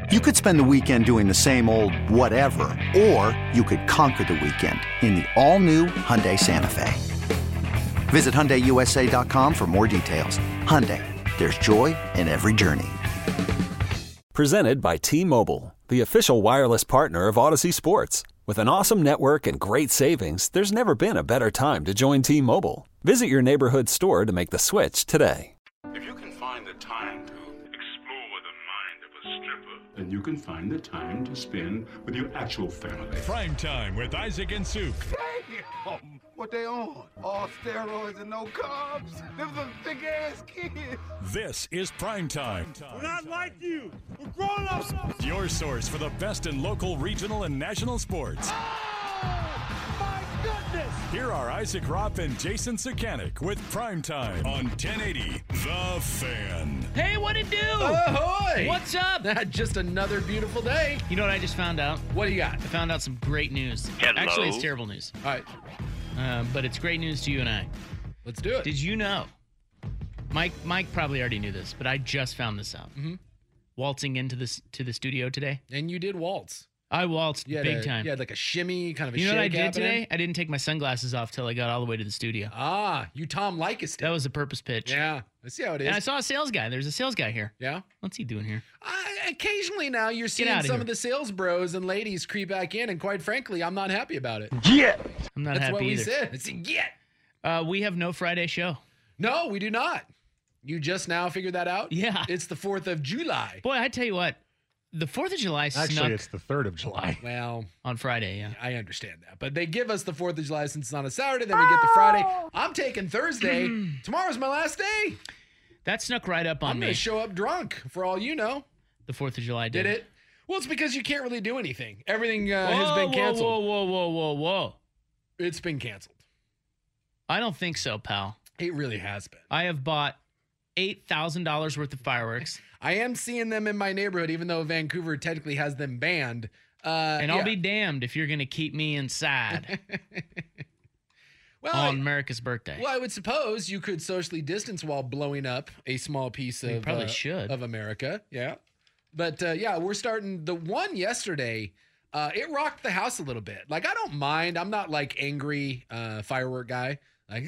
You could spend the weekend doing the same old whatever, or you could conquer the weekend in the all-new Hyundai Santa Fe. Visit HyundaiUSA.com for more details. Hyundai, there's joy in every journey. Presented by T-Mobile, the official wireless partner of Odyssey Sports. With an awesome network and great savings, there's never been a better time to join T-Mobile. Visit your neighborhood store to make the switch today. If you can find the time to explore the mind of a stripper, then you can find the time to spend with your actual family. Prime Time with Isaac and Suk. Damn! What they on? All steroids and no carbs? Them some thick-ass kids. This is Prime Time. We're not like you. We're grown-ups. Your source for the best in local, regional, and national sports. Oh, my goodness. Here are Isaac Ropp and Jason Sakanik with Prime Time on 1080 The Fan. Hey, what it do? Ahoy! What's up? Just another beautiful day. You know what I just found out? What do you got? I found out some great news. Hello. Actually, it's terrible news. All right, But it's great news to you and I. let's do it. Did you know? Mike probably already knew this, but I just found this out. Mm-hmm. Waltzing into the studio today. And you did waltz. I waltzed big time. You had like a shimmy, kind of a You know what I shake did happening. today? I didn't take my sunglasses off till I got all the way to the studio. Ah, you Tom Likas That was a purpose pitch. Yeah, I see how it is. And I saw a sales guy. There's a sales guy here. Yeah. What's he doing here? Occasionally now you're seeing outta some here. of the sales bros and ladies creep back in, and quite frankly, I'm not happy about it. I'm not That's happy what we either. said. It's We have no Friday show. No, we do not. You just now figured that out? Yeah. It's the 4th of July. Boy, I tell you what, the 4th of July Actually, snuck it's the 3rd of July. Well, on Friday, yeah. I understand that. But they give us the 4th of July since it's on a Saturday, then we get the Friday. I'm taking Thursday. Tomorrow's my last day. That snuck right up on I'm me. going to show up drunk, for all you know. The 4th of July Did it? Well, it's because you can't really do anything. Everything has been canceled. Whoa. It's been canceled. I don't think so, pal. It really has been. I have bought $8,000 worth of fireworks. I am seeing them in my neighborhood, even though Vancouver technically has them banned. And I'll be damned if you're going to keep me inside well, on America's birthday. Well, I would suppose you could socially distance while blowing up a small piece You of probably should. of America. Yeah. But yeah, we're starting the one yesterday. It rocked the house a little bit. Like, I don't mind. I'm not like angry firework guy. Like,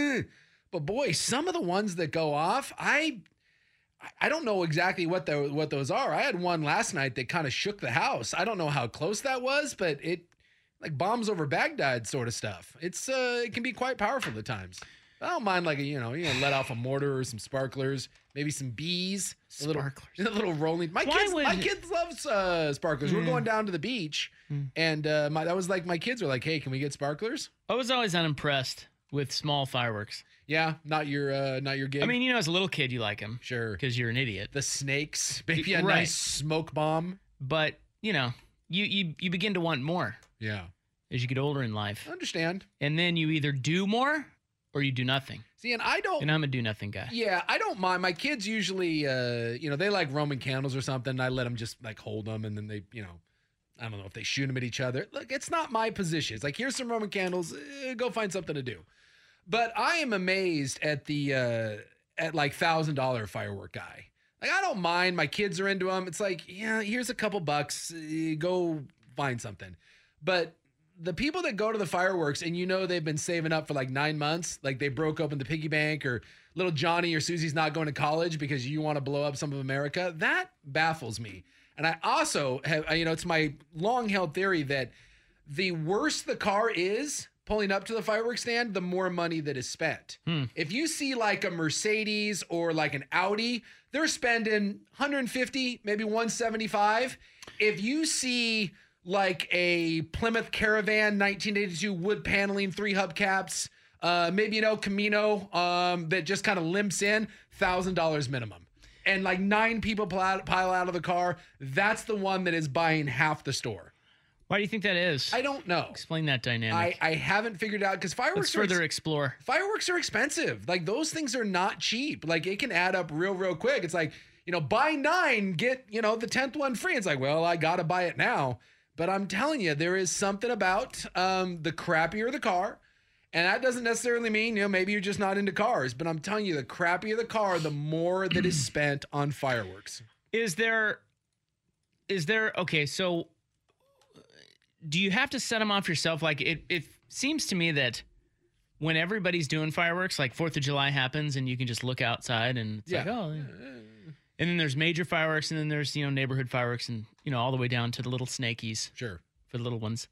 but boy, some of the ones that go off, I don't know exactly what those are. I had one last night that kind of shook the house. I don't know how close that was, but it like bombs over Baghdad sort of stuff. It's it can be quite powerful at times. I don't mind like you let off a mortar or some sparklers, maybe some bees, a little rolling. My kids love sparklers. We're going down to the beach, and that was like my kids were like, "Hey, can we get sparklers?" I was always unimpressed with small fireworks. Yeah, not your gig. I mean, as a little kid, you like them. Sure. Because you're an idiot. The snakes, maybe a Right. nice smoke bomb. But, you begin to want more Yeah. as you get older in life. I understand. And then you either do more or you do nothing. See, and I don't. And I'm a do nothing guy. Yeah, I don't mind. My kids usually, they like Roman candles or something. I let them just like hold them, and then they, I don't know if they shoot them at each other. Look, it's not my position. It's like, here's some Roman candles. Go find something to do. But I am amazed at the at like $1,000 firework guy. Like, I don't mind. My kids are into them. It's like, yeah, here's a couple bucks. Go find something. But the people that go to the fireworks and they've been saving up for like 9 months, like they broke open the piggy bank, or little Johnny or Susie's not going to college because you want to blow up some of America, that baffles me. And I also have, it's my long held theory that the worse the car is pulling up to the fireworks stand, the more money that is spent. If you see like a Mercedes or like an Audi, they're spending 150, maybe 175. If you see like a Plymouth Caravan 1982 wood paneling, 3 hubcaps, maybe Camino that just kind of limps in, $1,000 minimum. And like 9 people pile out of the car, that's the one that is buying half the store. Why do you think that is? I don't know. Explain that dynamic. I haven't figured out, because Let's further explore. Fireworks are expensive. Like, those things are not cheap. Like, it can add up real quick. It's like, buy 9, get, the 10th one free. It's like, well, I got to buy it now. But I'm telling you, there is something about the crappier the car. And that doesn't necessarily mean, maybe you're just not into cars. But I'm telling you, the crappier the car, the more that is spent on fireworks. Is there is there, okay, so do you have to set them off yourself? Like it seems to me that when everybody's doing fireworks, like 4th of July happens and you can just look outside and it's like, oh, and then there's major fireworks and then there's, neighborhood fireworks and, all the way down to the little snakies. Sure. For the little ones.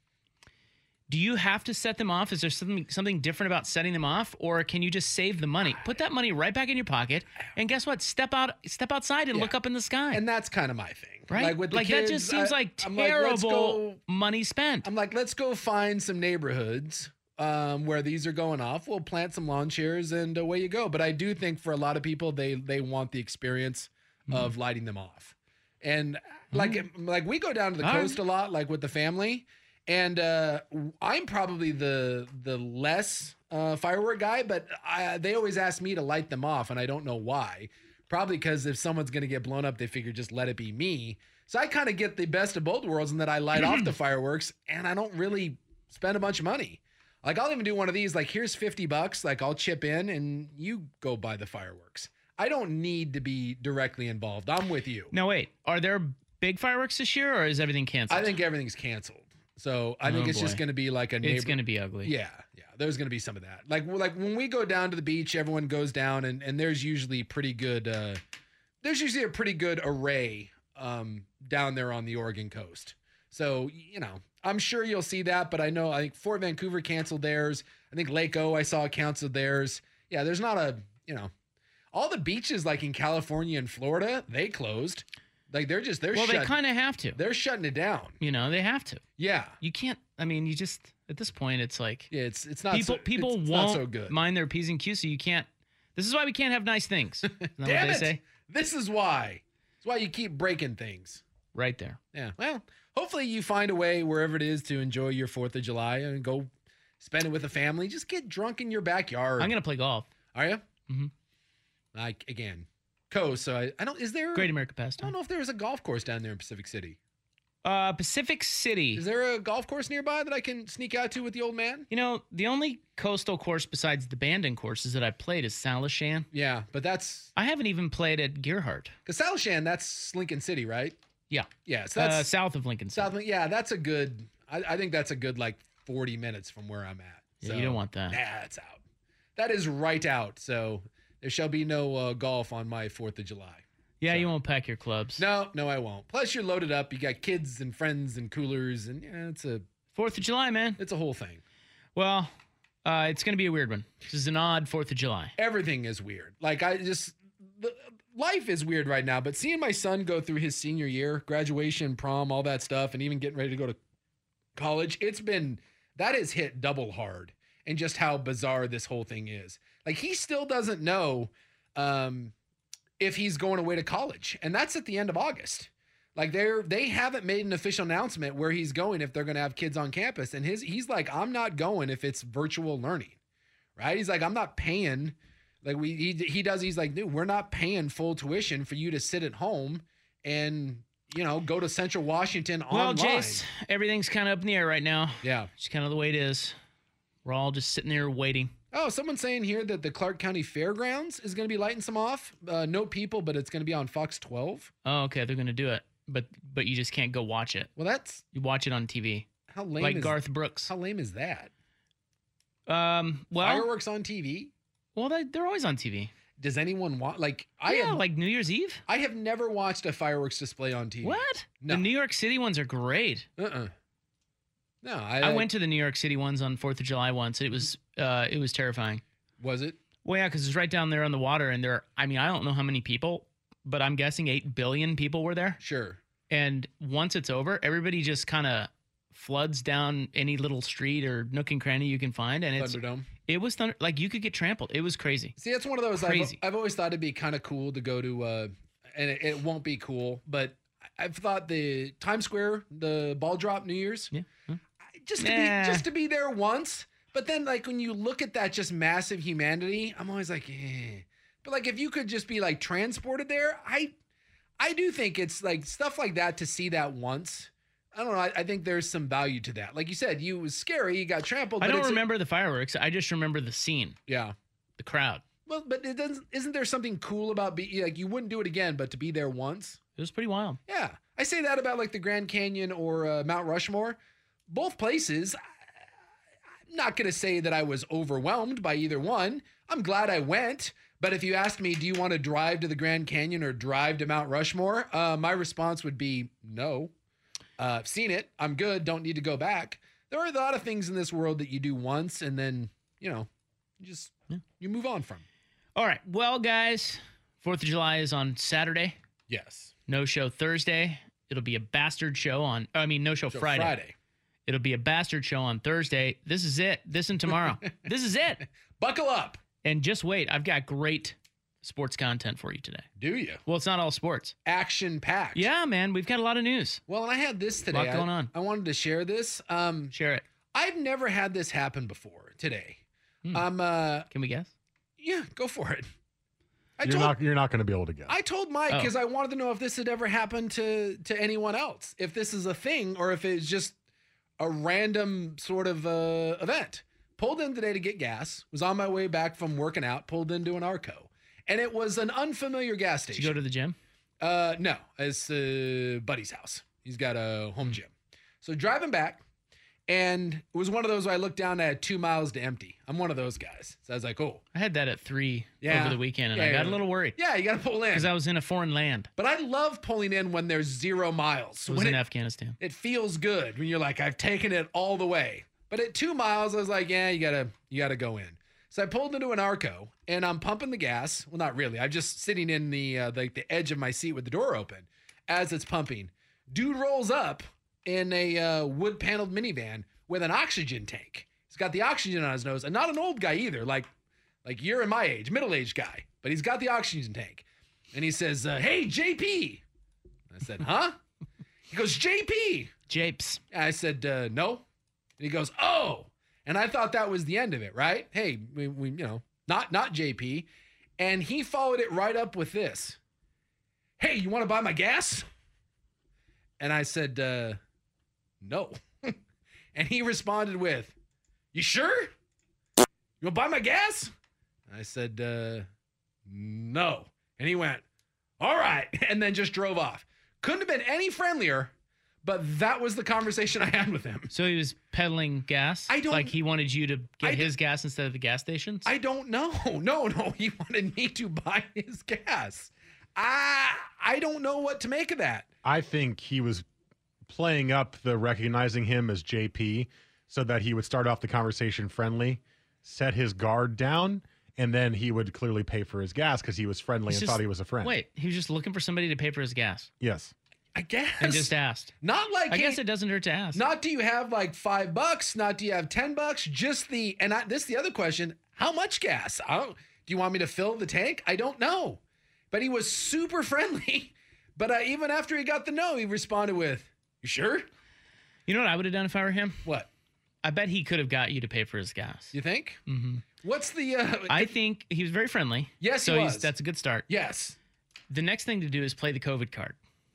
Do you have to set them off? Is there something different about setting them off, or can you just save the money? Put that money right back in your pocket, and guess what? Step outside and look up in the sky. And that's kind of my thing, right? Like with the kids, that just seems like terrible money spent. I'm like, let's go find some neighborhoods where these are going off. We'll plant some lawn chairs, and away you go. But I do think for a lot of people, they want the experience of lighting them off, and like we go down to the coast a lot, like with the family. And I'm probably the less firework guy, but they always ask me to light them off, and I don't know why. Probably because if someone's going to get blown up, they figure just let it be me. So I kind of get the best of both worlds in that I light off the fireworks, and I don't really spend a bunch of money. Like, I'll even do one of these, like, here's $50, like, I'll chip in, and you go buy the fireworks. I don't need to be directly involved. I'm with you. Now, wait, are there big fireworks this year, or is everything canceled? I think everything's canceled. So I think it's just going to be like a neighbor. It's going to be ugly. Yeah. There's going to be some of that. Like when we go down to the beach, everyone goes down, and there's usually pretty good. There's usually a pretty good array down there on the Oregon coast. So I'm sure you'll see that. But I think Fort Vancouver canceled theirs. I think Lake O I saw canceled theirs. Yeah, there's not all the beaches like in California and Florida, they closed. Like they're well, they kind of have to. They're shutting it down. They have to. Yeah. You can't. I mean, you just at this point, it's like it's not people it's won't not so good. Mind their P's and Q's, so you can't. This is why we can't have nice things. Isn't that Damn what they it! say? This is why. It's why you keep breaking things. Right there. Yeah. Well, hopefully you find a way wherever it is to enjoy your 4th of July and go spend it with a family. Just get drunk in your backyard. I'm gonna play golf. Are you? Mm-hmm. Like again. Coast. So I don't. Is there Great America Pastime? I don't know if there's a golf course down there in Pacific City. Pacific City. Is there a golf course nearby that I can sneak out to with the old man? The only coastal course besides the Bandon courses that I played is Salishan. Yeah, but I haven't even played at Gearhart. Because Salishan, that's Lincoln City, right? Yeah. Yeah. So that's south of Lincoln City. Yeah, that's a good. I think that's a good 40 minutes from where I'm at. Yeah, so, you don't want that. Nah, that's out. That is right out. So there shall be no golf on my 4th of July. Yeah, so. You won't pack your clubs. No, I won't. Plus, you're loaded up. You got kids and friends and coolers, and it's a 4th of July, man. It's a whole thing. Well, it's going to be a weird one. This is an odd 4th of July. Everything is weird. Life is weird right now. But seeing my son go through his senior year, graduation, prom, all that stuff, and even getting ready to go to college, that has hit double hard. And just how bizarre this whole thing is. Like, he still doesn't know if he's going away to college. And that's at the end of August. Like, they haven't made an official announcement where he's going if they're going to have kids on campus. And he's like, I'm not going if it's virtual learning. Right? He's like, I'm not paying. Like, he's like, dude, we're not paying full tuition for you to sit at home and, go to Central Washington online. Well, Jace, everything's kind of up in the air right now. Yeah. It's kind of the way it is. We're all just sitting there waiting. Oh, someone's saying here that the Clark County Fairgrounds is going to be lighting some off. No people, but it's going to be on Fox 12. Oh, okay. They're going to do it. But you just can't go watch it. Well, you watch it on TV. How lame like Garth Brooks. How lame is that? Well, fireworks on TV? Well, they're always on TV. Does anyone want like New Year's Eve? I have never watched a fireworks display on TV. What? No. The New York City ones are great. No, I went to the New York City ones on 4th of July once. It was terrifying. Was it? Well, yeah, because it's right down there on the water, and I don't know how many people, but I'm guessing 8 billion people were there. Sure. And once it's over, everybody just kind of floods down any little street or nook and cranny you can find, and Thunderdome. It was like you could get trampled. It was crazy. See, that's one of those. Crazy. I've always thought it'd be kind of cool to go to, and it won't be cool, but I've thought the Times Square, the ball drop New Year's. Yeah. Just to be there once. But then, like, when you look at that just massive humanity, I'm always like, eh. But like, if you could just be like transported there, I do think it's like stuff like that to see that once. I don't know. I think there's some value to that. Like you said, it was scary. You got trampled. I don't remember the fireworks. I just remember the scene. Yeah. The crowd. Well, but isn't there something cool about like you wouldn't do it again, but to be there once? It was pretty wild. Yeah. I say that about like the Grand Canyon or Mount Rushmore. Both places, I'm not going to say that I was overwhelmed by either one. I'm glad I went. But if you asked me, do you want to drive to the Grand Canyon or drive to Mount Rushmore? My response would be no. I've seen it. I'm good. Don't need to go back. There are a lot of things in this world that you do once and then, you move on from. All right. Well, guys, 4th of July is on Saturday. Yes. No show Thursday. It'll be a bastard show no show Friday. It'll be a bastard show on Thursday. This is it. This and tomorrow. This is it. Buckle up. And just wait. I've got great sports content for you today. Do you? Well, it's not all sports. Action-packed. Yeah, man. We've got a lot of news. Well, and I had this today. A lot going on. I wanted to share this. Share it. I've never had this happen before today. Can we guess? Yeah, go for it. You're not going to be able to guess. I told Mike because I wanted to know if this had ever happened to anyone else. If this is a thing or if it's just a random sort of event. Pulled in today to get gas. Was on my way back from working out. Pulled into an Arco. And it was an unfamiliar gas station. Did you go to the gym? No. It's buddy's house. He's got a home gym. So driving back. And it was one of those where I looked down at 2 miles to empty. I'm one of those guys. So I was like, oh. I had that at 3 over the weekend, and I got a little worried. Yeah, you got to pull in. Because I was in a foreign land. But I love pulling in when there's 0 miles. I was in Afghanistan. It feels good when you're like, I've taken it all the way. But at 2 miles, I was like, yeah, you gotta go in. So I pulled into an Arco, and I'm pumping the gas. Well, not really. I'm just sitting in the edge of my seat with the door open as it's pumping. Dude rolls up in a wood-paneled minivan with an oxygen tank. He's got the oxygen on his nose, and not an old guy either, like you're in my age, middle-aged guy, but he's got the oxygen tank. And he says, hey, JP. I said, huh? He goes, JP. Japes. I said, no. And he goes, oh. And I thought that was the end of it, right? Hey, we not JP. And he followed it right up with this. Hey, you want to buy my gas? And I said, no. And he responded with, you sure? You want to buy my gas? I said, no. And he went, all right. And then just drove off. Couldn't have been any friendlier, but that was the conversation I had with him. So he was peddling gas? Like he wanted you to get his gas instead of the gas stations? I don't know. No. He wanted me to buy his gas. I don't know what to make of that. I think he was playing up the recognizing him as JP so that he would start off the conversation friendly, set his guard down, and then he would clearly pay for his gas because he was friendly and thought he was a friend. Wait, he was just looking for somebody to pay for his gas? Yes. I guess. And just asked. Not like, I guess it doesn't hurt to ask. Not do you have like $5, not do you have $10, just this is the other question, how much gas? Do you want me to fill the tank? I don't know. But he was super friendly. But even after he got the no, he responded with, you sure? You know what I would have done if I were him? What? I bet he could have got you to pay for his gas. You think? Mm-hmm. What's the... I think he was very friendly. Yes, he was. That's a good start. Yes. The next thing to do is play the COVID card.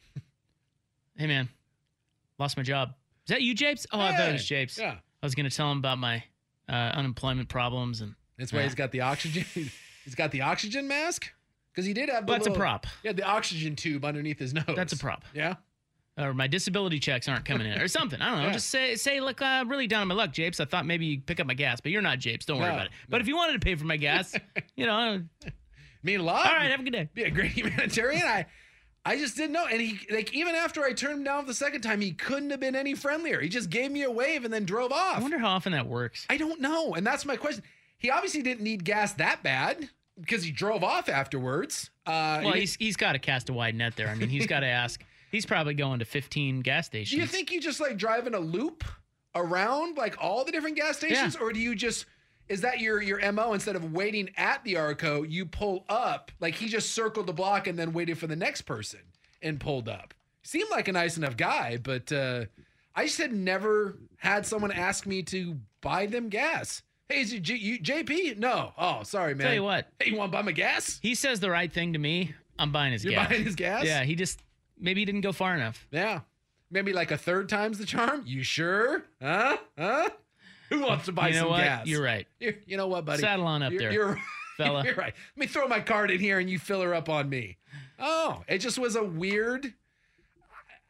Hey, man. Lost my job. Is that you, Japes? Oh, I thought it was Japes. Yeah. I was going to tell him about my unemployment problems. And that's why he's got the oxygen. He's got the oxygen mask? Because he did have the That's a prop. Yeah, the oxygen tube underneath his nose. That's a prop. Yeah? Or my disability checks aren't coming in or something. I don't know. Yeah. Just say, look, really down on my luck, Japes. I thought maybe you'd pick up my gas, but you're not Japes. Don't worry about it. But if you wanted to pay for my gas, mean a lot. All right, have a good day. Be a great humanitarian. I just didn't know. And he, even after I turned him down the second time, he couldn't have been any friendlier. He just gave me a wave and then drove off. I wonder how often that works. I don't know. And that's my question. He obviously didn't need gas that bad because he drove off afterwards. Well, he's got to cast a wide net there. I mean, he's got to ask. He's probably going to 15 gas stations. Do you think you just like drive in a loop around like all the different gas stations? Yeah. Or do you just, is that your MO? Instead of waiting at the Arco, you pull up, like he just circled the block and then waited for the next person and pulled up. Seemed like a nice enough guy, but I just had never had someone ask me to buy them gas. Hey, is it JP? No. Oh, sorry, man. Tell you what. Hey, you want to buy my gas? He says the right thing to me. I'm buying his gas. You're buying his gas? Yeah, maybe he didn't go far enough. Yeah. Maybe like a third time's the charm. You sure? Huh? Who wants to buy some gas? You're right. You know what, buddy? Saddle on up there, fella. You're right. Let me throw my card in here and you fill her up on me. Oh, it just was a weird...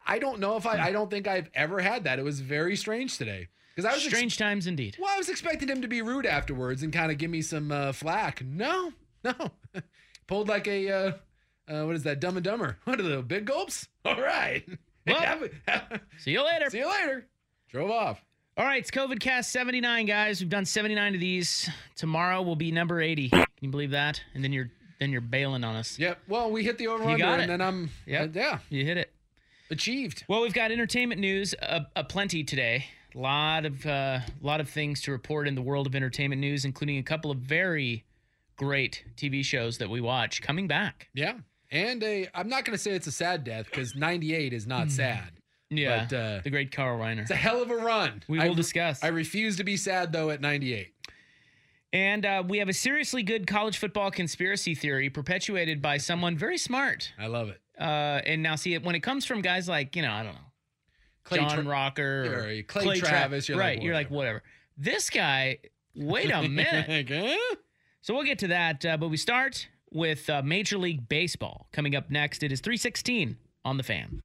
I don't know if I don't think I've ever had that. It was very strange today. Because I was strange times indeed. Well, I was expecting him to be rude afterwards and kind of give me some flack. No. Pulled like a what is that? Dumb and Dumber. What are the big gulps? All right. Well, see you later. See you later. Drove off. All right, it's COVID Cast 79, guys. We've done 79 of these. Tomorrow will be number 80. Can you believe that? And then you're bailing on us. Yep. Well, we hit the over-under, and then I'm you hit it. Achieved. Well, we've got entertainment news aplenty today. A lot of things to report in the world of entertainment news, including a couple of very great TV shows that we watch coming back. Yeah. And I'm not going to say it's a sad death because 98 is not sad. Yeah, but, the great Carl Reiner. It's a hell of a run. We will discuss. I refuse to be sad, though, at 98. And we have a seriously good college football conspiracy theory perpetuated by someone very smart. I love it. And now, see, when it comes from guys like, I don't know, John Rocker or Clay Travis. You're like, whatever. This guy, wait a minute. So we'll get to that. But we start with Major League Baseball. Coming up next, it is 3:16 on The Fan.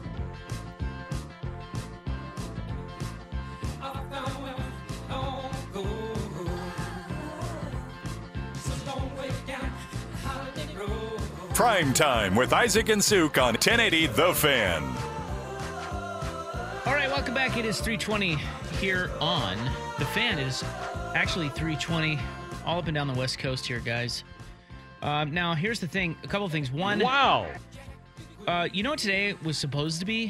Prime Time with Isaac and Suk on 1080 The Fan. All right, welcome back. It is 3:20 here on The Fan. It is actually 3:20 all up and down the West Coast here, guys. Now, here's the thing. A couple of things. One. Wow. You know what today was supposed to be?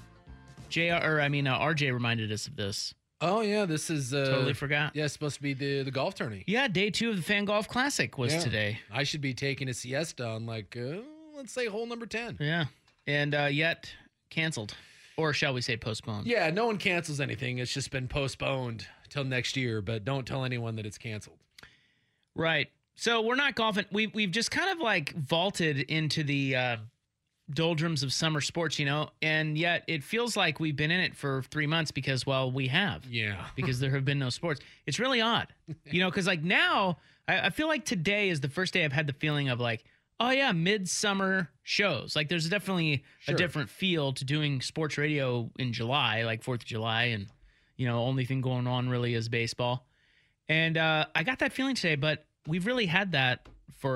RJ reminded us of this. Oh, yeah, this is... totally forgot. Yeah, it's supposed to be the golf tourney. Yeah, day 2 of the Fan Golf Classic was today. I should be taking a siesta on, let's say hole number 10. Yeah, and yet canceled. Or shall we say postponed? Yeah, no one cancels anything. It's just been postponed till next year, but don't tell anyone that it's canceled. Right. So we're not golfing. We've just kind of vaulted into the doldrums of summer sports, and yet it feels like we've been in it for 3 months because, well, we have. Yeah. Because there have been no sports. It's really odd, because now I feel like today is the first day I've had the feeling of oh yeah, midsummer shows. There's definitely a different feel to doing sports radio in July, like 4th of July, and only thing going on really is baseball. And I got that feeling today, but we've really had that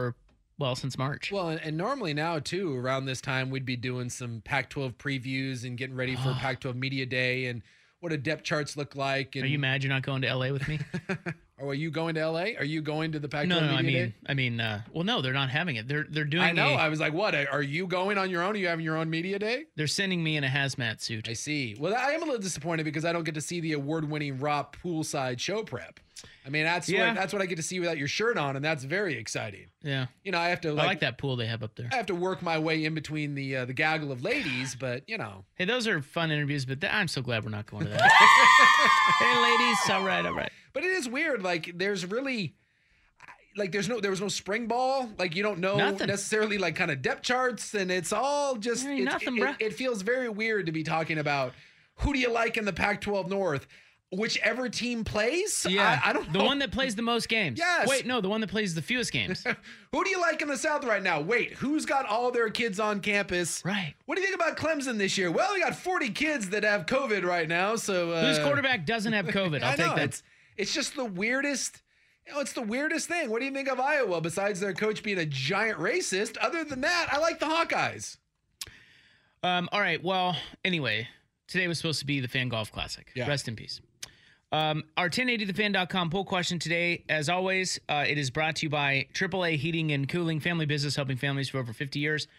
since March. Well, and normally now, too, around this time, we'd be doing some Pac-12 previews and getting ready for Pac-12 Media Day and what do depth charts look like. And... Are you mad you're not going to L.A. with me? Or are you going to L.A.? Are you going to the Pac-12 Media Day? Well, no, they're not having it. They're doing I know. I was like, what? Are you going on your own? Are you having your own Media Day? They're sending me in a hazmat suit. I see. Well, I am a little disappointed because I don't get to see the award-winning Raw poolside show prep. I mean, that's what I get to see without your shirt on, and that's very exciting. Yeah. I have to I like that pool they have up there. I have to work my way in between the gaggle of ladies, but Hey, those are fun interviews, but I'm so glad we're not going to that. Hey, ladies. All right. But it is weird. There's really there was no spring ball. You don't know necessarily kind of depth charts, and it's all just it feels very weird to be talking about who do you like in the Pac-12 North. Whichever team plays? Yeah. I don't know. The one that plays the most games. Yes. Wait, no, the one that plays the fewest games. Who do you like in the South right now? Wait, who's got all their kids on campus? Right. What do you think about Clemson this year? Well, we got 40 kids that have COVID right now, so... Whose quarterback doesn't have COVID? I'll take that. It's just the weirdest... it's the weirdest thing. What do you think of Iowa, besides their coach being a giant racist? Other than that, I like the Hawkeyes. All right, well, anyway, today was supposed to be the Fan Golf Classic. Yeah. Rest in peace. Our 1080thefan.com poll question today, as always, it is brought to you by AAA Heating and Cooling, family business helping families for over 50 years.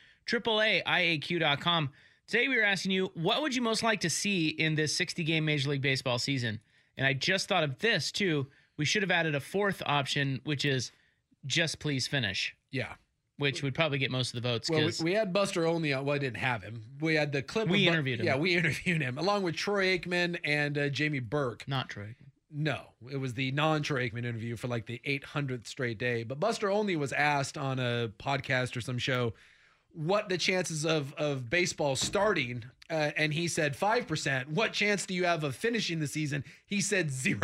AAAIAQ.com. Today we were asking you, what would you most like to see in this 60-game Major League Baseball season? And I just thought of this, too. We should have added a fourth option, which is just please finish. Yeah. Which would probably get most of the votes. Well, we had Buster Olney on. Well, I didn't have him. We had the clip. We interviewed him. Yeah, we interviewed him along with Troy Aikman and Jamie Burke. Not Troy Aikman. No, it was the non-Troy Aikman interview for the 800th straight day. But Buster Olney was asked on a podcast or some show what the chances of baseball starting, and he said 5%. What chance do you have of finishing the season? He said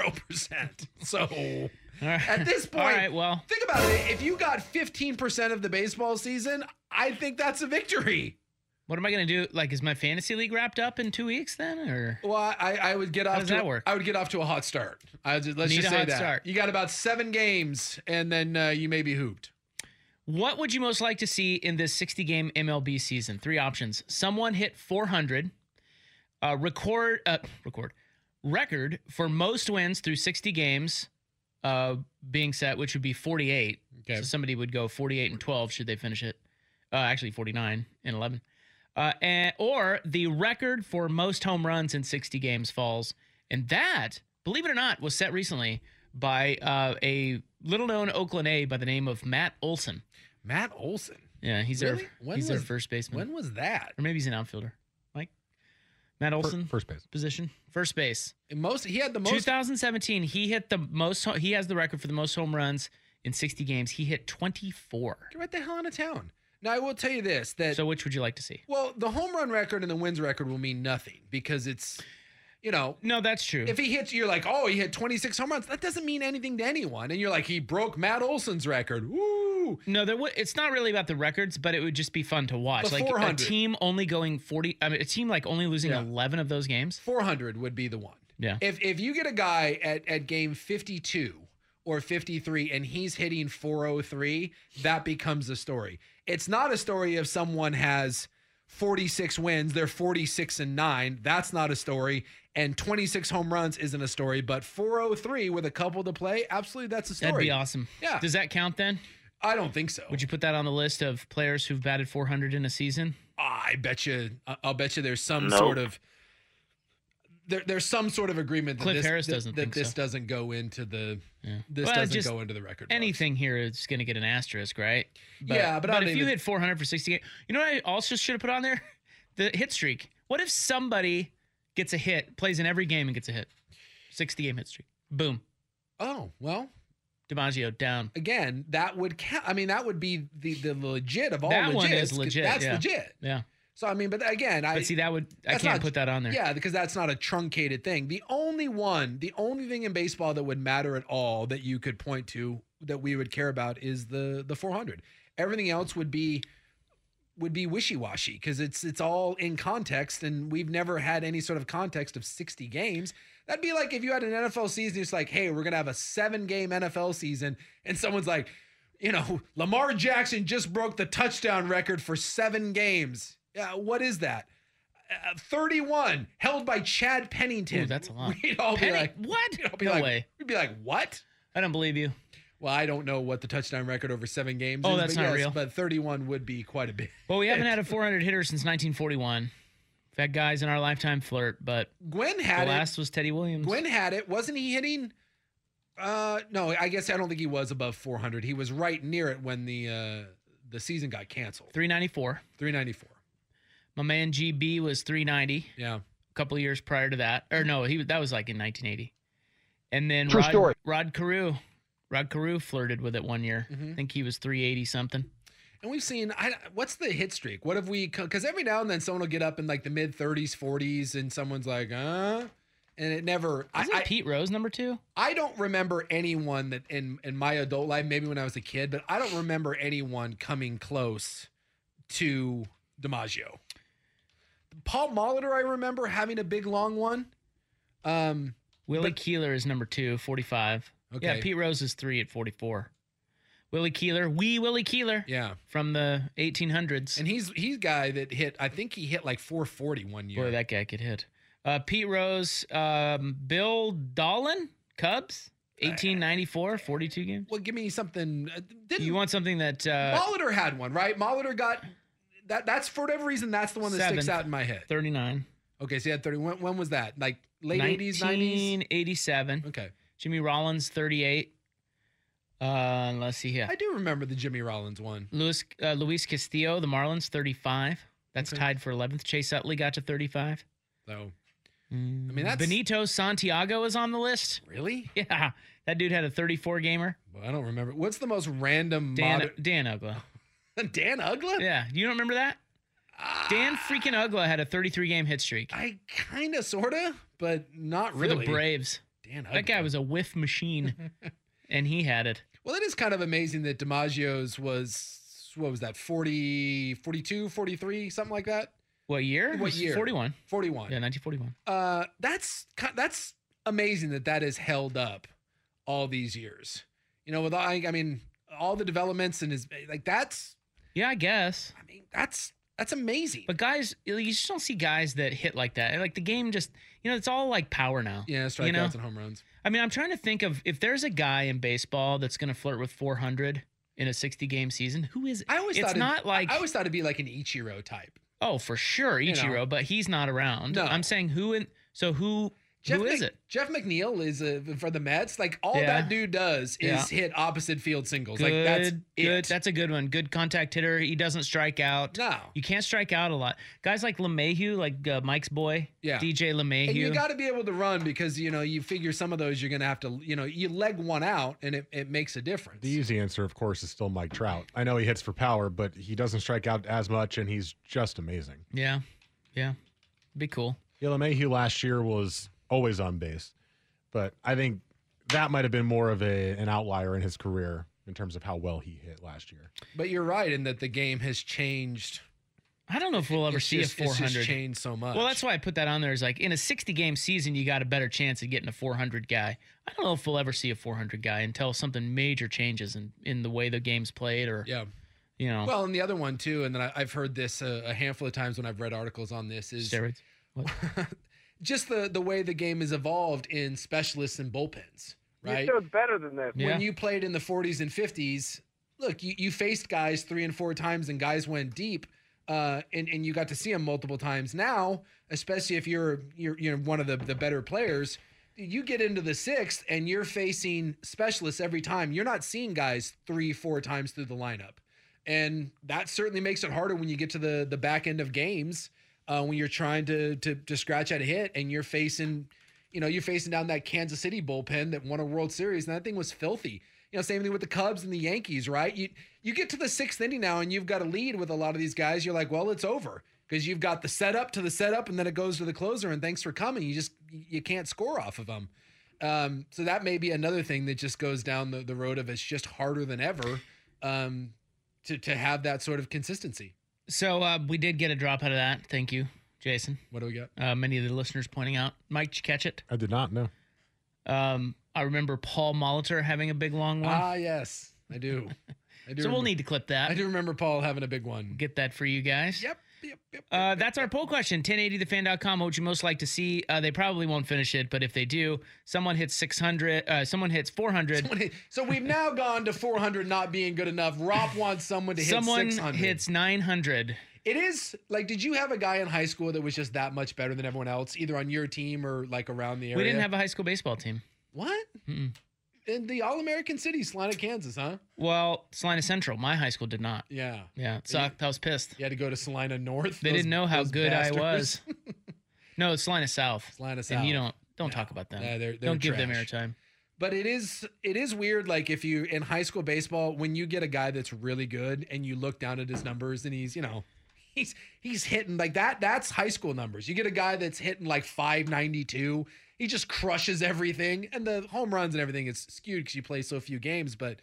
0%. So... At this point, all right, well, think about it. If you got 15% of the baseball season, I think that's a victory. What am I going to do? Like, is my fantasy league wrapped up in 2 weeks then? Or Well, I would get off. How does that work? I would get off to a hot start. Let's Need just a say hot that start. you got about 7 games, and then you may be hooped. what would you most like to see in this 60-game MLB season? 3 options. Someone hit 400. Record for most wins through 60 games being set, which would be 48. Okay. So somebody would go 48-12 should they finish it. Actually, 49-11. Or the record for most home runs in 60 games falls. And that, believe it or not, was set recently by a little-known Oakland A by the name of Matt Olson. Matt Olson. Yeah, he's Really? their first baseman. When was that? Or maybe he's an outfielder. Mike? Matt Olson? First base. Position? First base. He had the most. 2017, he hit the most. He has the record for the most home runs in 60 games. He hit 24. Get right the hell out of town. Now, I will tell you this. So which would you like to see? Well, the home run record and the wins record will mean nothing because it's, No, that's true. if he hits, you're like, oh, he hit 26 home runs. That doesn't mean anything to anyone. And you're like, he broke Matt Olson's record. Woo! No, it's not really about the records, but it would just be fun to watch. The Like 400. a team only going 40. I mean, a team like only losing Yeah. 11 of those games. 400 would be the one. Yeah. If you get a guy at game 52 or 53 and he's hitting 403, that becomes a story. It's not a story if someone has 46 wins, they're 46-9. That's not a story. And 26 home runs isn't a story, but 403 with a couple to play, absolutely that's a story. That'd be awesome. Yeah. Does that count then? I don't think so. Would you put that on the list of players who've batted 400 in a season? I bet you. I'll bet you there's some sort of. There's some sort of agreement that Cliff this, Harris doesn't that think this so. doesn't go into the. Yeah. This Well, doesn't just go into the record books. Anything here is going to get an asterisk, right? Yeah, but I don't if you even- hit 400 for 60 games, you know what I also should have put on there? The hit streak. What if somebody gets a hit, plays in every game and gets a hit? 60-game hit streak. Boom. Oh well. DiMaggio down. Again, that would count. I mean, that would be the legit of all That legit. one is legit. That's yeah. legit. Yeah. So I mean, but again, But see, I that's can't not- put that on there. Yeah, because that's not a truncated thing. The only thing in baseball that would matter at all that you could point to that we would care about is the 400. Everything else would be wishy-washy because it's all in context, and we've never had any sort of context of 60 games. That'd be like if you had an NFL season, it's like, hey, we're gonna have a 7-game NFL season, and someone's like, Lamar Jackson just broke the touchdown record for 7 games. Yeah, what is that? 31, held by Chad Pennington. Ooh, that's a lot. We'd all be like, what? we'd all be No like, way. We'd be like, what? I don't believe you. Well, I don't know what the touchdown record over 7 games Oh, is. that's but not yes, real. But 31 would be quite a bit. Well, we haven't had a 400 hitter since 1941. We've had guys in our lifetime flirt, but Gwen the had it. last was Teddy Williams. Gwen had it. Wasn't he hitting? No, I guess I don't think he was above 400. He was right near it when the season got canceled. 394. 394. My man GB was 390. Yeah. A couple of years prior to that. Or no, that was like in 1980. And then True story. Rod Carew. Rod Carew flirted with it one year. Mm-hmm. I think he was 380 something. And we've seen, what's the hit streak? What have we, because every now and then someone will get up in like the mid 30s, 40s, and someone's like, and it never. Isn't Pete Rose number 2? I don't remember anyone that in my adult life, maybe when I was a kid, but I don't remember anyone coming close to DiMaggio. Paul Molitor, I remember having a big long one. Willie Keeler is number 2, 45. Okay. Yeah, Pete Rose is 3 at 44. Willie Keeler, Willie Keeler. Yeah. From the 1800s. And he's guy that hit, I think he hit like 440 one year. Boy, that guy could hit. Pete Rose, Bill Dolan, Cubs, 1894, 42 games. Well, give me something. You want something that Molitor had one, right? Molitor got that's for whatever reason, that's the one that sticks out in my head. 39. Okay, so he had 30. When was that? Like late 80s, 90s? 1987. Okay. Jimmy Rollins, 38. Let's see here. I do remember the Jimmy Rollins one. Luis Castillo, the Marlins, 35. That's tied for 11th. Chase Utley got to 35. So, I mean, that's Benito Santiago is on the list. Really? Yeah. That dude had a 34 gamer. Well, I don't remember. What's the most random Dan Ugla. Dan Ugla? Yeah. You don't remember that? Dan freaking Ugla had a 33-game hit streak. I kind of, sort of, but not really. For the Braves. Dan Ugla. That guy was a whiff machine, and he had it. Well, it is kind of amazing that DiMaggio's was, what was that, 40, 42, 43, something like that? What year? What year? 41. 41. Yeah, 1941. That's amazing that has held up all these years. You know, with I mean, all the developments and his like that's. Yeah, I guess. I mean, that's amazing. But guys, you just don't see guys that hit like that. Like the game just, it's all like power now. Yeah, strikeouts and home runs. I mean, I'm trying to think of if there's a guy in baseball that's going to flirt with 400 in a 60-game season. Who is it? I always thought it'd be like an Ichiro type. Oh, for sure, Ichiro, but he's not around. No. I'm saying who is it? Jeff McNeil is for the Mets. Like all that dude does is hit opposite field singles. Like that's good. That's a good one. Good contact hitter. He doesn't strike out. No, you can't strike out a lot. Guys like LeMahieu, like Mike's boy, DJ LeMahieu. And you got to be able to run because you figure some of those you're gonna have to you leg one out and it makes a difference. The easy answer, of course, is still Mike Trout. I know he hits for power, but he doesn't strike out as much, and he's just amazing. Yeah, be cool. Yeah, LeMahieu last year was always on base, but I think that might have been more of an outlier in his career in terms of how well he hit last year. But you're right in that the game has changed. I don't know if we'll ever see a 400. It's just changed so much. Well, that's why I put that on there. Is like in a 60-game season, you got a better chance of getting a 400 guy. I don't know if we'll ever see a 400 guy until something major changes in the way the game's played, or Well, and the other one too, and then I've heard this a handful of times when I've read articles on this is steroids. What? Just the way the game has evolved in specialists and bullpens, right? You're better than that. When you played in the 40s and 50s, look, you faced guys 3 and 4 times and guys went deep, and you got to see them multiple times. Now, especially if you're one of the better players, you get into the 6th and you're facing specialists every time. You're not seeing guys 3-4 times through the lineup. And that certainly makes it harder when you get to the back end of games. When you're trying to scratch at a hit and you're facing down that Kansas City bullpen that won a World Series, and that thing was filthy. Same thing with the Cubs and the Yankees, right? You get to the 6th inning now and you've got a lead with a lot of these guys. You're like, well, it's over because you've got the setup to the setup and then it goes to the closer and thanks for coming. You can't score off of them. So that may be another thing that just goes down the road of it's just harder than ever to have that sort of consistency. So we did get a drop out of that. Thank you, Jason. What do we got? Many of the listeners pointing out. Mike, did you catch it? I did not, no. I remember Paul Molitor having a big long one. Ah, yes, I do. So we'll need to clip that. I do remember Paul having a big one. Get that for you guys. Yep. That's our poll question. 1080thefan.com. What would you most like to see? They probably won't finish it, but if they do, someone hits 600. Someone hits 400. So we've now gone to 400 not being good enough. Rob wants someone to hit 600. Someone hits 900. It is like, did you have a guy in high school that was just that much better than everyone else, either on your team or like around the area? We didn't have a high school baseball team. What? Mm-mm. In the All-American city, Salina, Kansas, huh? Well, Salina Central. My high school did not. Yeah. Yeah, it sucked. I was pissed. You had to go to Salina North. They didn't know how good bastards. I was. No, it's Salina South. Salina South. And you don't talk about them. Yeah, they're don't give them trash. airtime. But it is weird, like if you in high school baseball, when you get a guy that's really good and you look down at his numbers and he's hitting like that's high school numbers. You get a guy that's hitting like 592. He just crushes everything, and the home runs and everything is skewed because you play so few games. But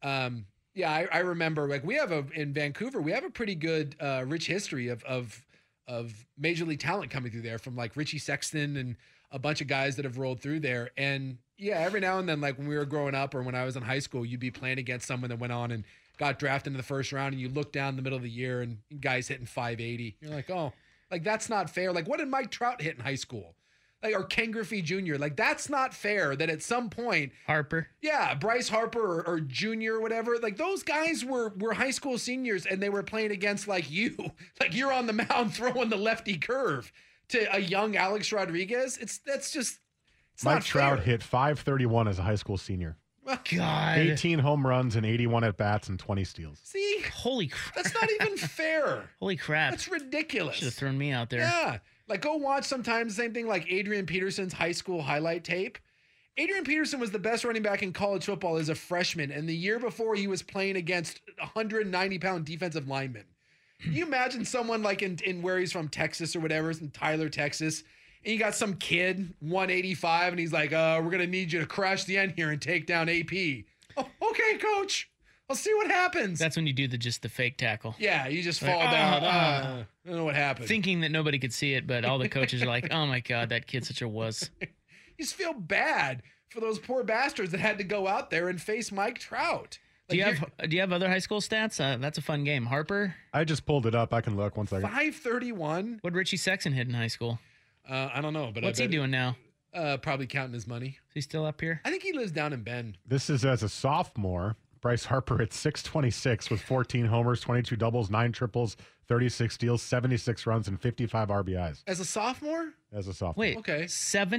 I remember like in Vancouver, we have a pretty good rich history of major league talent coming through there, from like Richie Sexton and a bunch of guys that have rolled through there. And yeah, every now and then, like when we were growing up or when I was in high school, you'd be playing against someone that went on and got drafted in the first round, and you look down the middle of the year and guys hitting 580. You're like, oh, like that's not fair. Like what did Mike Trout hit in high school? Like, or Ken Griffey Jr. Like, that's not fair that at some point Harper. Yeah, Bryce Harper or Jr. or whatever. Like, those guys were high school seniors and they were playing against like you. Like, you're on the mound throwing the lefty curve to a young Alex Rodriguez. It's Mike Trout hit 531 as a high school senior. God. 18 home runs and 81 at-bats and 20 steals. See? Holy crap. That's not even fair. Holy crap. That's ridiculous. Should have thrown me out there. Yeah. Like, go watch sometimes the same thing like Adrian Peterson's high school highlight tape. Adrian Peterson was the best running back in college football as a freshman, and the year before he was playing against 190-pound defensive linemen. Can you imagine someone like in where he's from, Texas or whatever, in Tyler, Texas, and you got some kid, 185, and he's like, we're going to need you to crash the end here and take down AP. Oh, okay, coach. I'll see what happens. That's when you do just the fake tackle. Yeah, you just fall down. I don't know what happened. Thinking that nobody could see it, but all the coaches are like, oh my God, that kid's such a wuss. You just feel bad for those poor bastards that had to go out there and face Mike Trout. Do you have other high school stats? That's a fun game. Harper? I just pulled it up. I can look 1 second. 531. What Richie Sexton hit in high school? I don't know, but what's he doing now? Probably counting his money. Is he still up here? I think he lives down in Bend. This is as a sophomore. Bryce Harper at 626 with 14 homers, 22 doubles, 9 triples, 36 steals, 76 runs, and 55 RBIs. As a sophomore? As a sophomore. Wait, okay.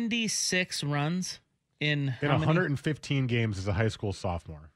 76 runs in 115 games as a high school sophomore.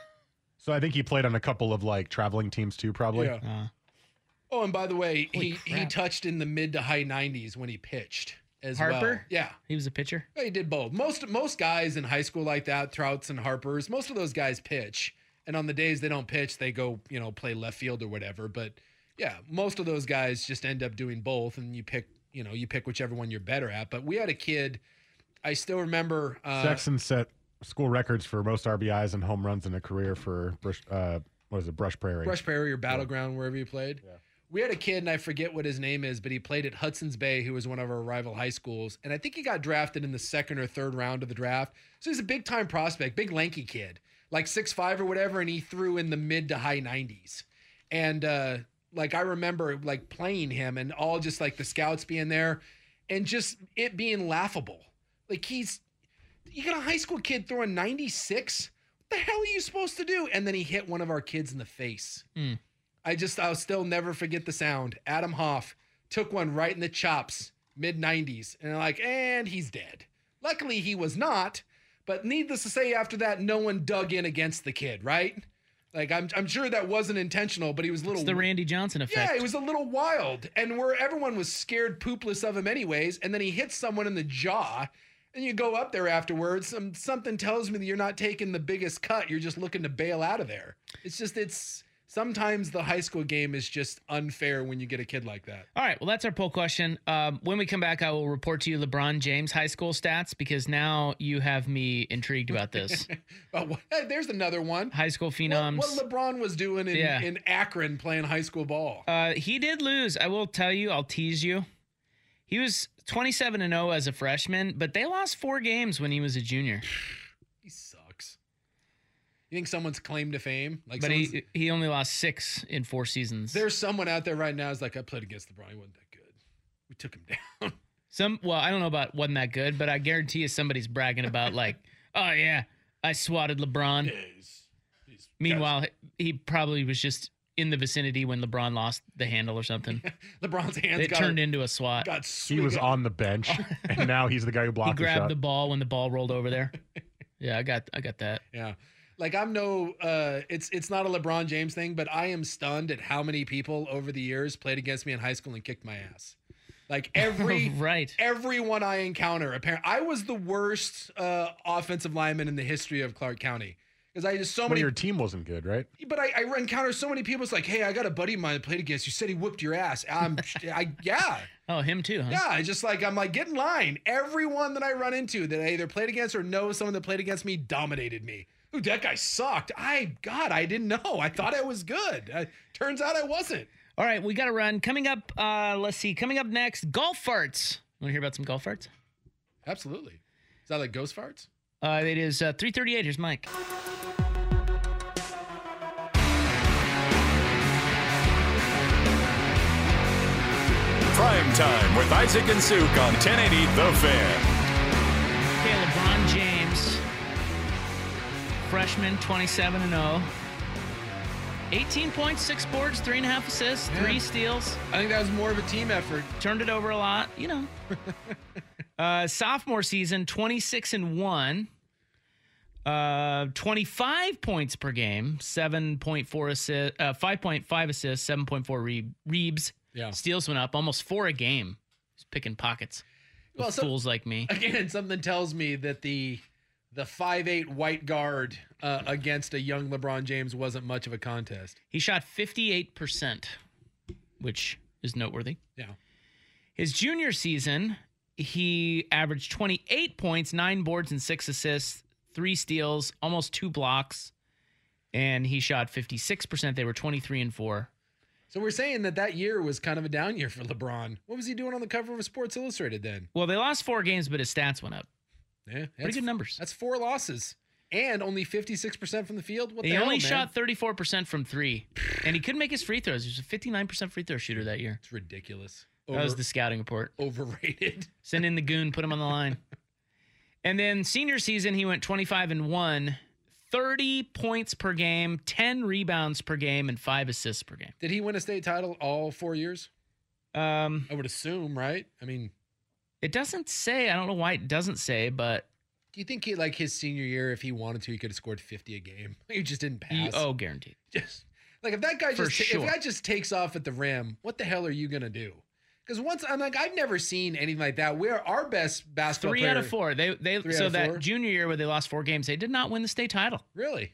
So I think he played on a couple of like traveling teams too, probably. Yeah. Oh, and by the way, he crap. touched in the mid to high 90s when he pitched as Harper? well. Yeah. He was a pitcher? Yeah, he did both. Most guys in high school like that, Trouts and Harpers, most of those guys pitch. And on the days they don't pitch, they go, play left field or whatever. But yeah, most of those guys just end up doing both, and you pick whichever one you're better at. But we had a kid, I still remember. Sexton set school records for most RBIs and home runs in a career for Brush Prairie. Brush Prairie or Battleground, wherever you played. Yeah. We had a kid, and I forget what his name is, but he played at Hudson's Bay, who was one of our rival high schools. And I think he got drafted in the 2nd or 3rd round of the draft. So he's a big-time prospect, big lanky kid, like 6'5" or whatever, and he threw in the mid to high 90s. And, I remember, playing him and all just, the scouts being there and just it being laughable. You got a high school kid throwing 96? What the hell are you supposed to do? And then he hit one of our kids in the face. Mm. I'll still never forget the sound. Adam Hoff took one right in the chops, mid-90s, and he's dead. Luckily, he was not, but needless to say, after that, no one dug in against the kid, right? I'm sure that wasn't intentional, but he was a little... It's the Randy Johnson effect. Yeah, he was a little wild, and where everyone was scared poopless of him anyways, and then he hits someone in the jaw, and you go up there afterwards, something tells me that you're not taking the biggest cut, you're just looking to bail out of there. Sometimes the high school game is just unfair when you get a kid like that. All right, well, that's our poll question. When we come back, I will report to you LeBron James high school stats because now you have me intrigued about this. There's another one. High school phenoms. What LeBron was doing in Akron playing high school ball. He did lose. I will tell you, I'll tease you. He was 27-0 as a freshman, but they lost 4 games when he was a junior. He sucks. You think someone's claim to fame? But he only lost 6 in 4 seasons. There's someone out there right now who's I played against LeBron. He wasn't that good. We took him down. Well, I don't know about wasn't that good, but I guarantee you somebody's bragging about oh yeah, I swatted LeBron. Yeah, Meanwhile, he probably was just in the vicinity when LeBron lost the handle or something. LeBron's hands turned into a swat. He was on the bench, and now he's the guy who blocked the shot. He grabbed the ball when the ball rolled over there. Yeah, I got that. Yeah. I'm it's not a LeBron James thing, but I am stunned at how many people over the years played against me in high school and kicked my ass. Everyone I encounter, apparently, I was the worst offensive lineman in the history of Clark County. Because I just so many. Your team wasn't good, right? But I encounter so many people. It's hey, I got a buddy of mine that played against you. Said he whooped your ass. Yeah. Oh, him too, huh? Yeah, I'm get in line. Everyone that I run into that I either played against or know someone that played against me dominated me. Ooh, that guy sucked. I didn't know. I thought I was good. Turns out I wasn't. All right, we got to run. Coming up, let's see. Coming up next, golf farts. Want to hear about some golf farts? Absolutely. Is that like ghost farts? It is 3:38. Here's Mike. Prime Time with Isaac and Suk on 1080 The Fan. Okay, LeBron James, freshman, 27-0. 18 points, 6 boards, 3.5 assists, 3 steals. I think that was more of a team effort. Turned it over a lot, Sophomore season, 26-1. 25 points per game, 7.4 assists, 5.5 assists, 7.4 reebs. Yeah. Steals went up, almost 4 a game. He's picking pockets. Well, fools like me. Again, something tells me that the 5'8" white guard against a young LeBron James wasn't much of a contest. He shot 58%, which is noteworthy. Yeah. His junior season, he averaged 28 points, 9 boards, and 6 assists, 3 steals, almost 2 blocks. and he shot 56%. They were 23-4. So we're saying that year was kind of a down year for LeBron. What was he doing on the cover of Sports Illustrated then? Well, they lost 4 games, but his stats went up. Yeah, pretty good numbers. That's 4 losses and only 56% from the field. What the he hell, only man? shot 34% from 3, and he couldn't make his free throws. He was a 59% free throw shooter that year. It's ridiculous. That was the scouting report. Overrated. Send in the goon, put him on the line. And then senior season, he went 25-1, 30 points per game, 10 rebounds per game, and 5 assists per game. Did he win a state title all 4 years? I would assume, right? I mean, it doesn't say. I don't know why it doesn't say, but do you think his senior year, if he wanted to, he could have scored 50 a game? He just didn't pass. Guaranteed. Just like if that guy if that just takes off at the rim, what the hell are you gonna do? Because I've never seen anything like that. Where our best basketball 3 player, out of 4. That junior year where they lost 4 games, they did not win the state title. Really?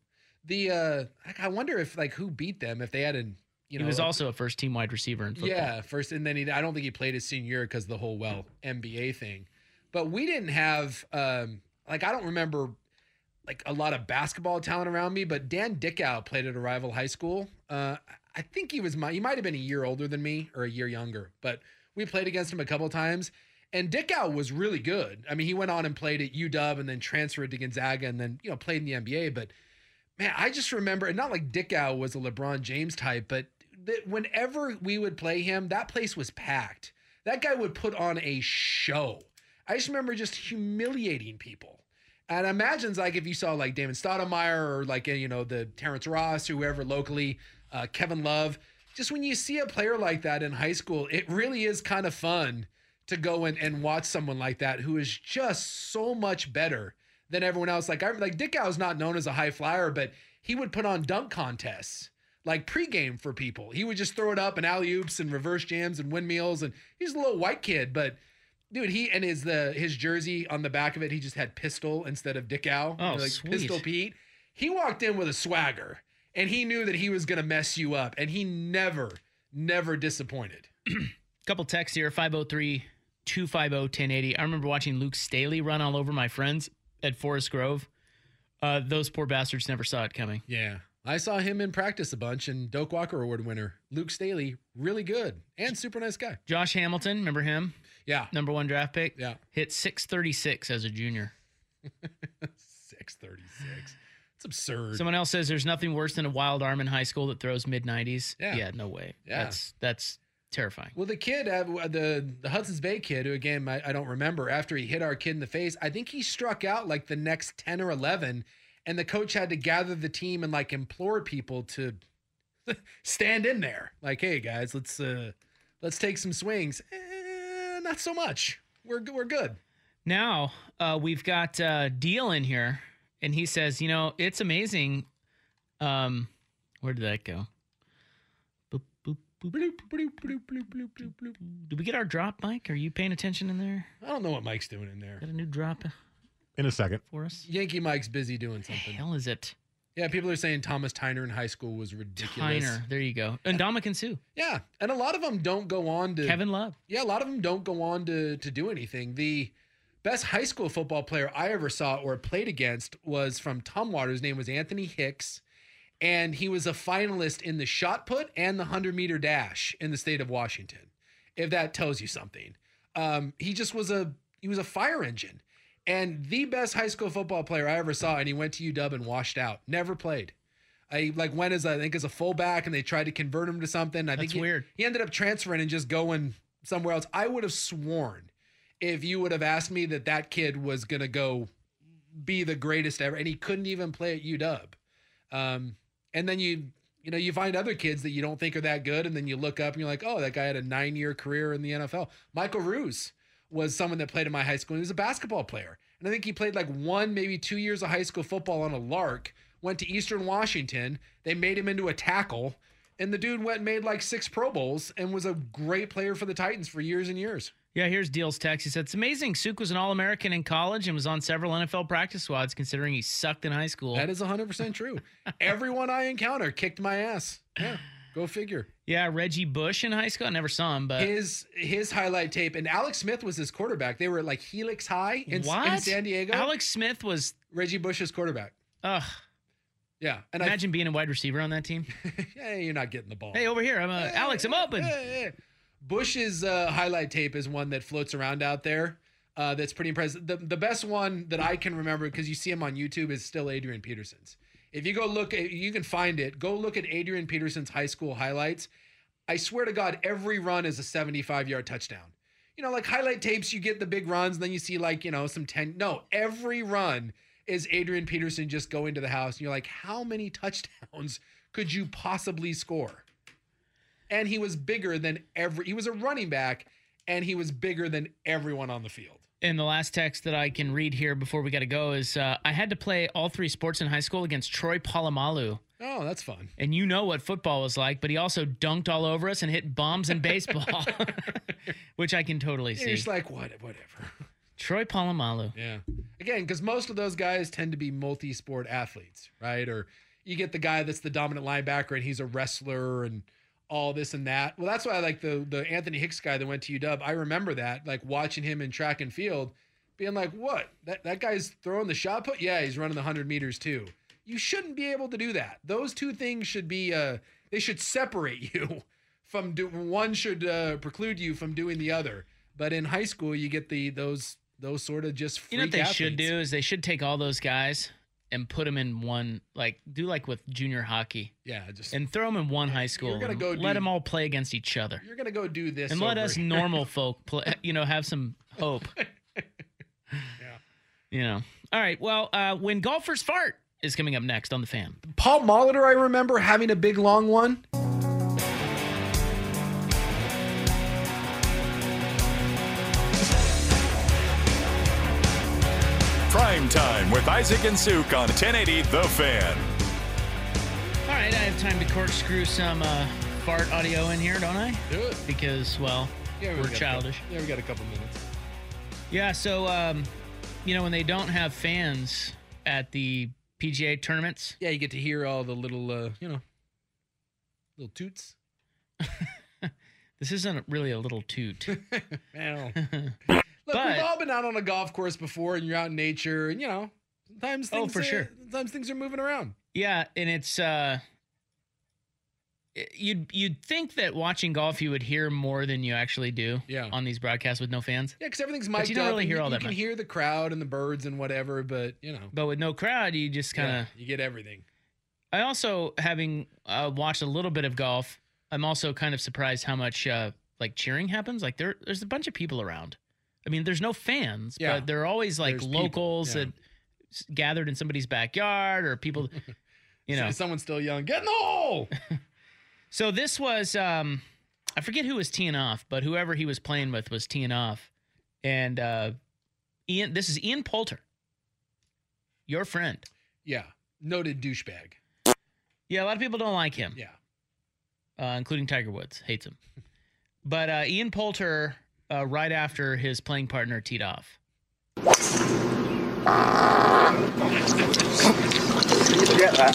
Yeah. I wonder if who beat them if they had he was also a first team wide receiver in football. Yeah, first, and then I don't think he played his senior year because of the whole NBA thing. But we didn't have I don't remember a lot of basketball talent around me. But Dan Dickow played at a rival high school. I think he might have been a year older than me or a year younger, but we played against him a couple of times. And Dickow was really good. I mean, he went on and played at UW and then transferred to Gonzaga and then played in the NBA. But man, I just remember, and not like Dickow was a LeBron James type, but whenever we would play him, that place was packed. That guy would put on a show. I just remember just humiliating people. And I imagine if you saw David Stoudemire or the Terrence Ross or whoever locally, Kevin Love, just when you see a player like that in high school, it really is kind of fun to go and watch someone like that who is just so much better than everyone else. Dickow's not known as a high flyer, but he would put on dunk contests pregame for people. He would just throw it up and alley-oops and reverse jams and windmills, and he's a little white kid, but dude, his jersey on the back of it, he just had Pistol instead of Dickow. Oh, sweet. Pistol Pete. He walked in with a swagger, and he knew that he was going to mess you up, and he never disappointed. Couple texts here, 503-250-1080. I remember watching Luke Staley run all over my friends at Forest Grove. Those poor bastards never saw it coming. Yeah. I saw him in practice a bunch, and Doak Walker Award winner, Luke Staley, really good and super nice guy. Josh Hamilton, remember him? Yeah. Number 1 draft pick? Yeah. Hit 636 as a junior. 636. It's absurd. Someone else says there's nothing worse than a wild arm in high school that throws mid-90s. Yeah. No way. Yeah. That's terrifying. Well, the kid, the Hudson's Bay kid, who again, I don't remember, after he hit our kid in the face, I think he struck out the next 10 or 11, and the coach had to gather the team and implore people to stand in there. Hey guys, let's take some swings. Not so much. We're good. Now we've got Deal in here, and he says, it's amazing. Where did that go? Boop, boop, boop, boop, boop, boop, boop, boop, boop. Did we get our drop, Mike? Are you paying attention in there? I don't know what Mike's doing in there. Got a new drop in a second for us? Yankee Mike's busy doing something. The hell is it? Yeah, people are saying Thomas Tyner in high school was ridiculous. Tyner, there you go. And Ndamukong Suh. Yeah, and a lot of them don't go on to... Kevin Love. Yeah, a lot of them don't go on to do anything. The best high school football player I ever saw or played against was from Tumwater. His name was Anthony Hicks, and he was a finalist in the shot put and the 100-meter dash in the state of Washington, if that tells you something. He was a fire engine. And the best high school football player I ever saw, and he went to UW and washed out. Never played. Went as a fullback, and they tried to convert him to something. That's weird. He ended up transferring and just going somewhere else. I would have sworn if you would have asked me that kid was going to go be the greatest ever, and he couldn't even play at UW. And then you find other kids that you don't think are that good, and then you look up and you're like, oh, that guy had a 9-year career in the NFL. Michael Roos was someone that played in my high school. He was a basketball player. And I think he played 1, maybe 2 years of high school football on a lark, went to Eastern Washington. They made him into a tackle, and the dude went and made 6 Pro Bowls and was a great player for the Titans for years and years. Yeah, here's Deal's text. He said, it's amazing. Suk was an All-American in college and was on several NFL practice squads considering he sucked in high school. That is 100% true. Everyone I encounter kicked my ass. Yeah. Go figure. Yeah, Reggie Bush in high school. I never saw him, but his highlight tape, and Alex Smith was his quarterback. They were at Helix High in San Diego. Alex Smith was Reggie Bush's quarterback. Ugh. Yeah. And Imagine being a wide receiver on that team. Hey, you're not getting the ball. Hey, over here. Alex, I'm open. Hey. Bush's highlight tape is one that floats around out there. That's pretty impressive. The best one that I can remember, because you see him on YouTube, is still Adrian Peterson's. If you go look, you can find it. Go look at Adrian Peterson's high school highlights. I swear to God, every run is a 75-yard touchdown. You know, like highlight tapes, you get the big runs, and then you see like, you know, some 10. No, every run is Adrian Peterson just going to the house. And you're like, how many touchdowns could you possibly score? And he was bigger than he was a running back, and he was bigger than everyone on the field. And the last text that I can read here before we got to go is, I had to play all 3 sports in high school against Troy Polamalu. Oh, that's fun. And you know what football was like, but he also dunked all over us and hit bombs in baseball, which I can totally see. You're just like, whatever. Troy Polamalu. Yeah. Again, because most of those guys tend to be multi-sport athletes, right? Or you get the guy that's the dominant linebacker and he's a wrestler and all this and that. Well, that's why I like the Anthony Hicks guy that went to UW. I remember that, like watching him in track and field, being like, what? That guy's throwing the shot put? Yeah, he's running the 100 meters too. You shouldn't be able to do that. Those two things should be, they should separate you from, one should preclude you from doing the other. But in high school, you get those sort of just freak athletes. You know what they should do is they should take all those guys and put them in one, like do like with junior hockey. Yeah, and throw them in one high school. You're gonna let them all play against each other. You're gonna go do this, and let us normal folk play. You know, have some hope. Yeah. You know. All right. Well, when golfers fart is coming up next on The Fan. Paul Molitor, I remember having a big long one. Prime Time with Isaac and Suk on 1080 The Fan. All right, I have time to corkscrew some fart audio in here, don't I? Do it. Because, well, we're childish. We got a couple minutes. Yeah, so, you know, when they don't have fans at the PGA tournaments. Yeah, you get to hear all the little, little toots. This isn't really a little toot. Well. Look, we've all been out on a golf course before, and you're out in nature, and sometimes things. Sometimes things are moving around. Yeah, and it's you'd think that watching golf you would hear more than you actually do. Yeah. On these broadcasts with no fans. Yeah, because everything's mic'd up. You don't really hear all that. You can hear the crowd and the birds and whatever, but But with no crowd, you just kind of you get everything. I also, having watched a little bit of golf, I'm also kind of surprised how much like cheering happens. Like there's a bunch of people around. I mean, there's no fans, but they're always like locals that gathered in somebody's backyard or people, Someone's still yelling, get in the hole. So this was, I forget who was teeing off, but whoever he was playing with was teeing off. And this is Ian Poulter, your friend. Yeah, noted douchebag. Yeah, a lot of people don't like him. Yeah. Including Tiger Woods, hates him. But Ian Poulter... right after his playing partner teed off. Did you get that?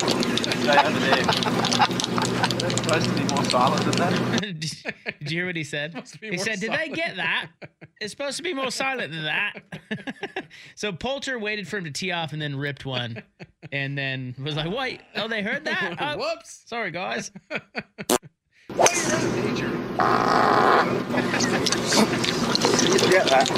It's supposed to be more silent than that. Did you hear what he said? He said, did they get that? It's supposed to be more silent than that. So Poulter waited for him to tee off and then ripped one. And then was like, wait, oh, they heard that? Oh, whoops. Sorry, guys. Well, you're out in nature. Did you get that?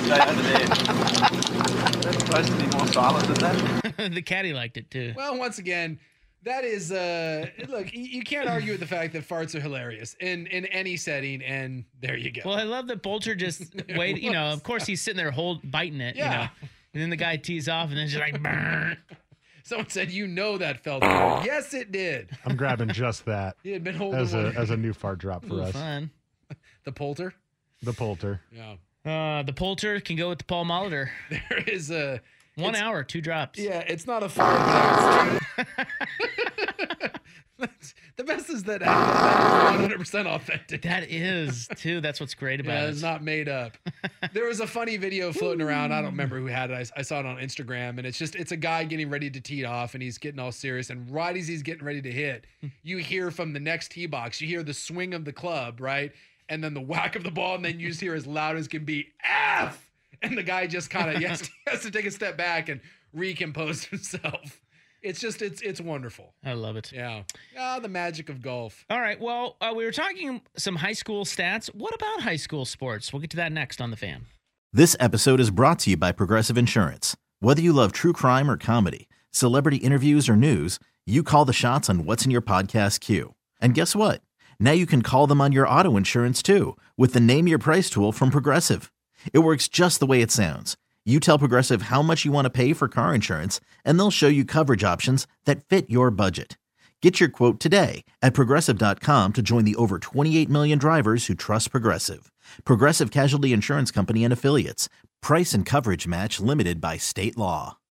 It's supposed to be more silent than that. The caddy liked it too. Well, once again, that is look, you can't argue with the fact that farts are hilarious in any setting, and there you go. Well, I love that Poulter just waited. Of course he's sitting there biting it. Yeah. And then the guy tees off, and then just like, burn. Someone said, that felt good. Yes, it did. I'm grabbing just that. He had been holding as a new fart drop for us. Fun. The Poulter? The Poulter. Yeah. The Poulter can go with the Paul Molitor. There is a 1 hour, 2 drops. Yeah, it's not a fart, but the best is that 100% authentic. That is, too. That's what's great about it. It's not made up. There was a funny video floating around. I don't remember who had it. I saw it on Instagram, and it's a guy getting ready to tee off, and he's getting all serious. And right as he's getting ready to hit, you hear from the next tee box, you hear the swing of the club, right? And then the whack of the ball, and then you just hear as loud as can be, F! And the guy just kind of has to take a step back and recompose himself. It's just it's wonderful. I love it. Yeah. The magic of golf. All right. Well, we were talking some high school stats. What about high school sports? We'll get to that next on The Fan. This episode is brought to you by Progressive Insurance. Whether you love true crime or comedy, celebrity interviews or news, you call the shots on what's in your podcast queue. And guess what? Now you can call them on your auto insurance too with the Name Your Price tool from Progressive. It works just the way it sounds. You tell Progressive how much you want to pay for car insurance, and they'll show you coverage options that fit your budget. Get your quote today at Progressive.com to join the over 28 million drivers who trust Progressive. Progressive Casualty Insurance Company and Affiliates. Price and coverage match limited by state law.